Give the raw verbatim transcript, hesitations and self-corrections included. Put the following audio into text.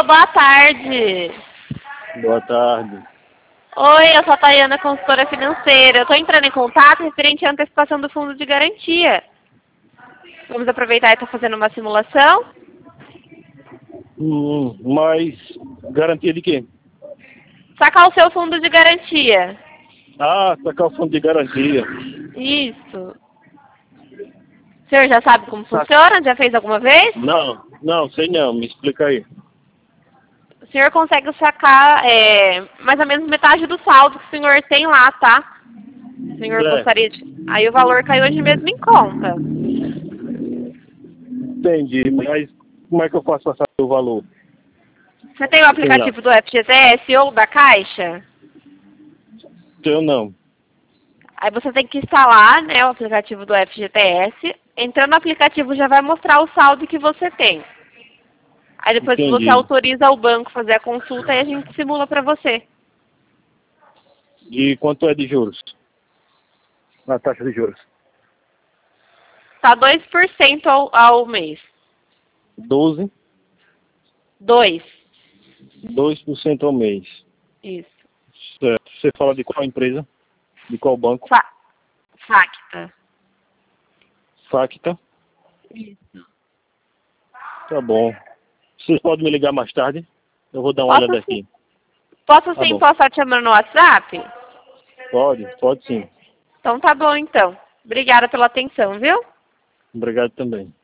boa tarde. Boa tarde. Oi, eu sou a Tayana, consultora financeira. Eu estou entrando em contato referente à antecipação do fundo de garantia. Vamos aproveitar e estar fazendo uma simulação. Hum, mas garantia de quê? Sacar o seu fundo de garantia. Ah, sacar o fundo de garantia. Isso. O senhor já sabe como Saca. funciona? Já fez alguma vez? Não, não, sei não, me explica aí. O senhor consegue sacar é, mais ou menos metade do saldo que o senhor tem lá, tá? O senhor É, gostaria de... Aí o valor cai hoje mesmo em conta. entendi, mas como é que eu faço para saber o valor? Você tem o aplicativo do F G T S ou da Caixa? Eu não. Aí você tem que instalar, né, o aplicativo do F G T S. Entrando no aplicativo já vai mostrar o saldo que você tem. Aí depois Entendi. você autoriza o banco a fazer a consulta e a gente simula para você. E quanto é de juros? Na taxa de juros? Tá dois por cento ao, ao mês. doze, dois. dois por cento ao mês. Isso. Certo. Você fala de qual empresa? De qual banco? Fa Facta. Facta? Isso. Tá bom. Vocês podem me ligar mais tarde? Eu vou dar uma Posso olhada sim. aqui. Posso Tá sim bom. passar te chamando no WhatsApp? Pode? Pode sim. Então tá bom então. Obrigada pela atenção, viu? Obrigado também.